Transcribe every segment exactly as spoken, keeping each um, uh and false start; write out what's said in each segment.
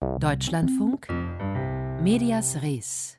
Deutschlandfunk Medias Res.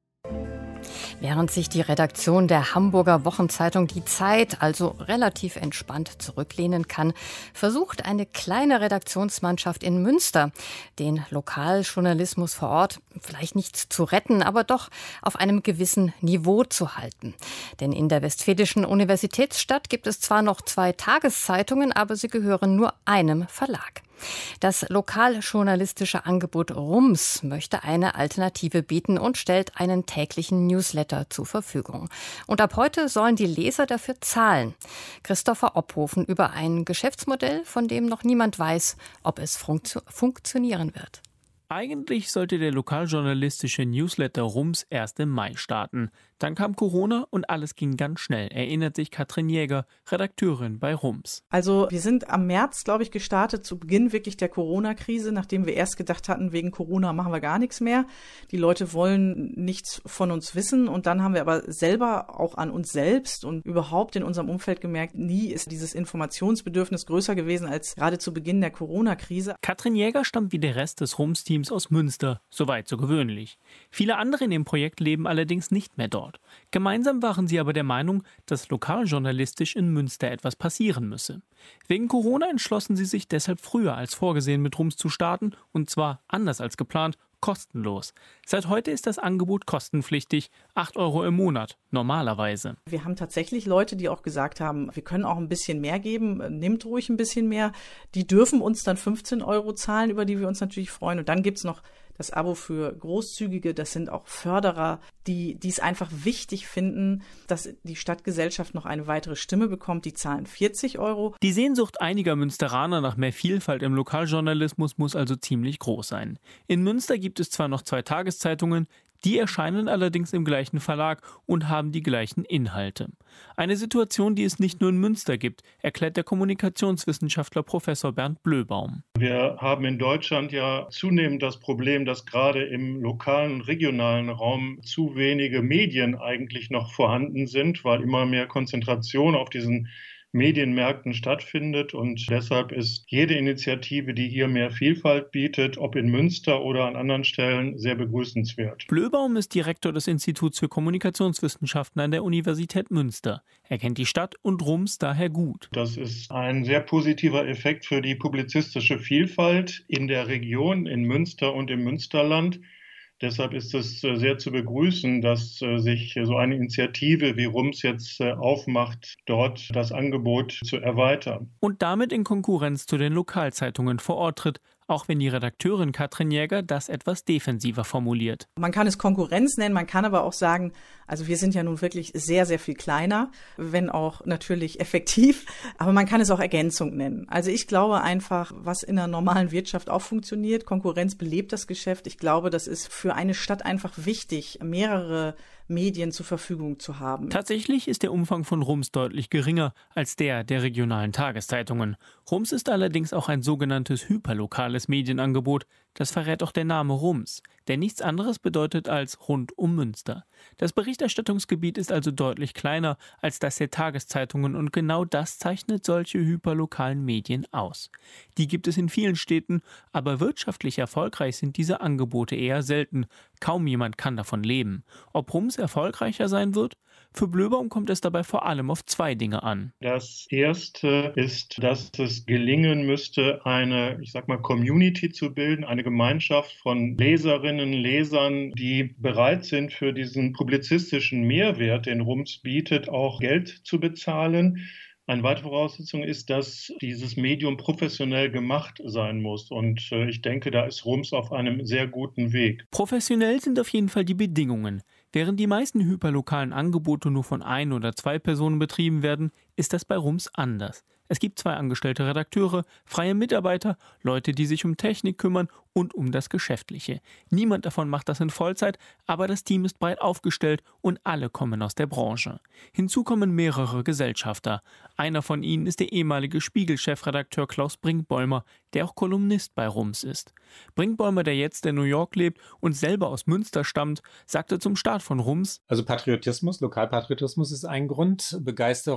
Während sich die Redaktion der Hamburger Wochenzeitung Die Zeit also relativ entspannt zurücklehnen kann, versucht eine kleine Redaktionsmannschaft in Münster, den Lokaljournalismus vor Ort vielleicht nicht zu retten, aber doch auf einem gewissen Niveau zu halten. Denn in der Westfälischen Universitätsstadt gibt es zwar noch zwei Tageszeitungen, aber sie gehören nur einem Verlag. Das lokaljournalistische Angebot Rums möchte eine Alternative bieten und stellt einen täglichen Newsletter zur Verfügung. Und ab heute sollen die Leser dafür zahlen. Christopher Ophofen über ein Geschäftsmodell, von dem noch niemand weiß, ob es funktio- funktionieren wird. Eigentlich sollte der lokaljournalistische Newsletter Rums erst im Mai starten. Dann kam Corona und alles ging ganz schnell, erinnert sich Katrin Jäger, Redakteurin bei Rums. Also wir sind am März, glaube ich, gestartet, zu Beginn wirklich der Corona-Krise, nachdem wir erst gedacht hatten, wegen Corona machen wir gar nichts mehr. Die Leute wollen nichts von uns wissen und dann haben wir aber selber auch an uns selbst und überhaupt in unserem Umfeld gemerkt, nie ist dieses Informationsbedürfnis größer gewesen als gerade zu Beginn der Corona-Krise. Katrin Jäger stammt wie der Rest des Rums-Teams aus Münster, soweit so gewöhnlich. Viele andere in dem Projekt leben allerdings nicht mehr dort. Gemeinsam waren sie aber der Meinung, dass lokaljournalistisch in Münster etwas passieren müsse. Wegen Corona entschlossen sie sich deshalb früher als vorgesehen mit Rums zu starten, und zwar anders als geplant, kostenlos. Seit heute ist das Angebot kostenpflichtig, acht Euro im Monat, normalerweise. Wir haben tatsächlich Leute, die auch gesagt haben, wir können auch ein bisschen mehr geben, nehmt ruhig ein bisschen mehr. Die dürfen uns dann fünfzehn Euro zahlen, über die wir uns natürlich freuen. Und dann gibt's noch das Abo für Großzügige, das sind auch Förderer, die die es einfach wichtig finden, dass die Stadtgesellschaft noch eine weitere Stimme bekommt. Die zahlen vierzig Euro. Die Sehnsucht einiger Münsteraner nach mehr Vielfalt im Lokaljournalismus muss also ziemlich groß sein. In Münster gibt es zwar noch zwei Tageszeitungen, die erscheinen allerdings im gleichen Verlag und haben die gleichen Inhalte. Eine Situation, die es nicht nur in Münster gibt, erklärt der Kommunikationswissenschaftler Professor Bernd Blöbaum. Wir haben in Deutschland ja zunehmend das Problem, dass gerade im lokalen und regionalen Raum zu wenige Medien eigentlich noch vorhanden sind, weil immer mehr Konzentration auf diesen Medienmärkten stattfindet, und deshalb ist jede Initiative, die hier mehr Vielfalt bietet, ob in Münster oder an anderen Stellen, sehr begrüßenswert. Blöbaum ist Direktor des Instituts für Kommunikationswissenschaften an der Universität Münster. Er kennt die Stadt und Rums daher gut. Das ist ein sehr positiver Effekt für die publizistische Vielfalt in der Region, in Münster und im Münsterland. Deshalb ist es sehr zu begrüßen, dass sich so eine Initiative wie Rums jetzt aufmacht, dort das Angebot zu erweitern. Und damit in Konkurrenz zu den Lokalzeitungen vor Ort tritt, auch wenn die Redakteurin Katrin Jäger das etwas defensiver formuliert. Man kann es Konkurrenz nennen, man kann aber auch sagen, also wir sind ja nun wirklich sehr, sehr viel kleiner, wenn auch natürlich effektiv, aber man kann es auch Ergänzung nennen. Also ich glaube einfach, was in der normalen Wirtschaft auch funktioniert, Konkurrenz belebt das Geschäft. Ich glaube, das ist für eine Stadt einfach wichtig, mehrere Medien zur Verfügung zu haben. Tatsächlich ist der Umfang von Rums deutlich geringer als der der regionalen Tageszeitungen. Rums ist allerdings auch ein sogenanntes hyperlokales Medienangebot. Das verrät auch der Name Rums, der nichts anderes bedeutet als rund um Münster. Das Berichterstattungsgebiet ist also deutlich kleiner als das der Tageszeitungen, und genau das zeichnet solche hyperlokalen Medien aus. Die gibt es in vielen Städten, aber wirtschaftlich erfolgreich sind diese Angebote eher selten. Kaum jemand kann davon leben. Ob Rums erfolgreicher sein wird? Für Blöbaum kommt es dabei vor allem auf zwei Dinge an. Das erste ist, dass es gelingen müsste, eine, ich sag mal, Community zu bilden, eine Gemeinschaft von Leserinnen, Lesern, die bereit sind, für diesen publizistischen Mehrwert, den Rums bietet, auch Geld zu bezahlen. Eine weitere Voraussetzung ist, dass dieses Medium professionell gemacht sein muss. Und äh, ich denke, da ist Rums auf einem sehr guten Weg. Professionell sind auf jeden Fall die Bedingungen. Während die meisten hyperlokalen Angebote nur von ein oder zwei Personen betrieben werden, ist das bei Rums anders. Es gibt zwei angestellte Redakteure, freie Mitarbeiter, Leute, die sich um Technik kümmern und um das Geschäftliche. Niemand davon macht das in Vollzeit, aber das Team ist breit aufgestellt und alle kommen aus der Branche. Hinzu kommen mehrere Gesellschafter. Einer von ihnen ist der ehemalige Spiegel-Chefredakteur Klaus Brinkbäumer, der auch Kolumnist bei Rums ist. Brinkbäumer, der jetzt in New York lebt und selber aus Münster stammt, sagte zum Start von Rums: Also Patriotismus, Lokalpatriotismus ist ein Grund, Begeisterung für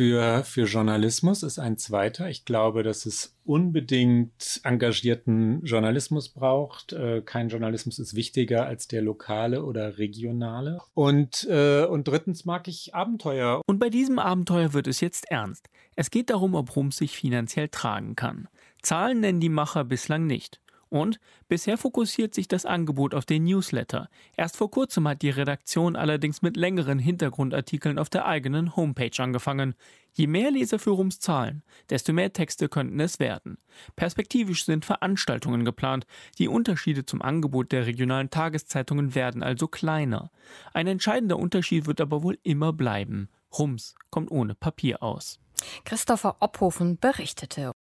für, für Journalismus ist ein zweiter. Ich glaube, dass es unbedingt engagierten Journalismus braucht. Äh, kein Journalismus ist wichtiger als der lokale oder regionale. Und, äh, und drittens mag ich Abenteuer. Und bei diesem Abenteuer wird es jetzt ernst. Es geht darum, ob Rums sich finanziell tragen kann. Zahlen nennen die Macher bislang nicht. Und bisher fokussiert sich das Angebot auf den Newsletter. Erst vor kurzem hat die Redaktion allerdings mit längeren Hintergrundartikeln auf der eigenen Homepage angefangen. Je mehr Leser für Rums zahlen, desto mehr Texte könnten es werden. Perspektivisch sind Veranstaltungen geplant. Die Unterschiede zum Angebot der regionalen Tageszeitungen werden also kleiner. Ein entscheidender Unterschied wird aber wohl immer bleiben. Rums kommt ohne Papier aus. Christopher Ophofen berichtete.